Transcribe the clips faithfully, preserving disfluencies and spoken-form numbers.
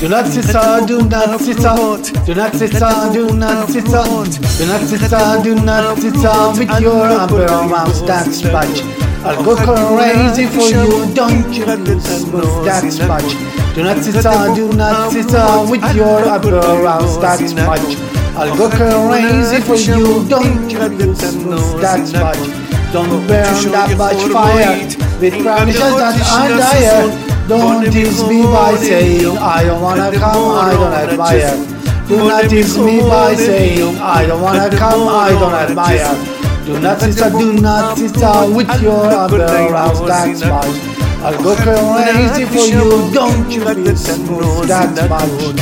Do not sit on, do not sit on, do not sit on, do not sit on, do not sit on, do not sit on with your upper arms, that's much. I'll go crazy for you, don't you lose, that's much. Do not sit on, do not sit on with your upper arms, that's much. I'll go crazy for you, don't you lose, that's much. Don't burn that much fire with promises that are dire. Don't tease me by saying I don't wanna come, I don't admire. Do not tease me by saying I don't wanna come, I don't admire. Do not sister, do not sister with your eyebrows, that's much. I'll go crazy for you, don't you be smooth, that's much.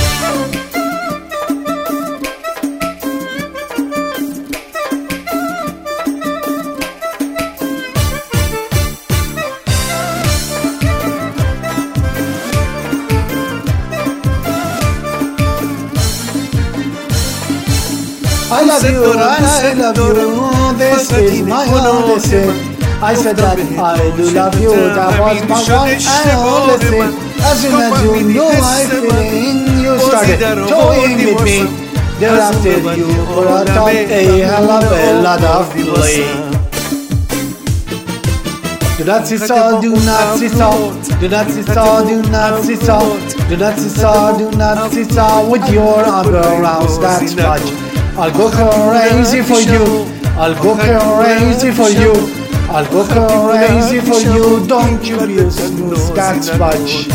I love you and I love you, this is my only sin. I said that I do love you, that was my one and only sin. As soon as you knew my feeling, you started toying with me. Thereafter you brought up a hell of a lot of play. Do not sit on, do not sit on, do not sit on, do not sit on, do not sit on, do not sit on with your eyebrows, that's much. I'll go crazy for you, I'll go crazy for you, I'll go crazy for you, don't you be smooth, that's much.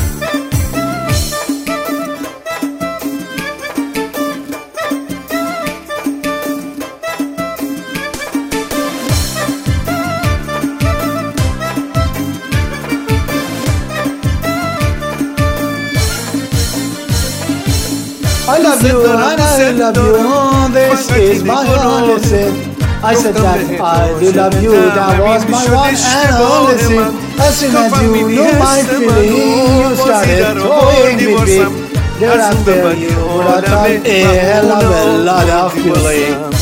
I love you and I love you, this is my only sin. I said that I do love you, that was my one and only sin. As soon as you knew my feeling, you started toying with me. Thereafter you brought up a hell of a lot of feeling.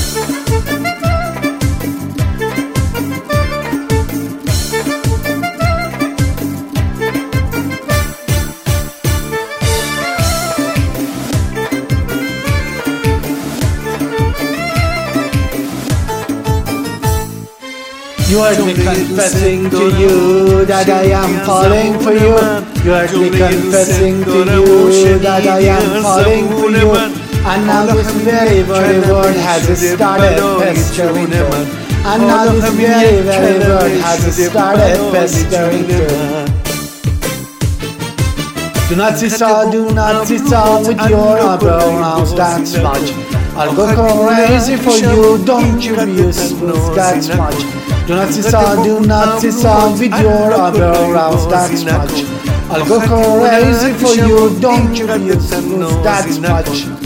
You heard me confessing to you that I am falling for you. You heard me confessing to you that I am falling for you. And now this very, very word has started pestering you. And now this very, very word has started pestering you. Do not sit on, do not sit on with your eyebrows, that's much. I'll go crazy for you, don't you be smooth, that's much. Do not sit on, do not sit on with your eyebrows, that's much. I'll go crazy for you, don't you be smooth, that's much.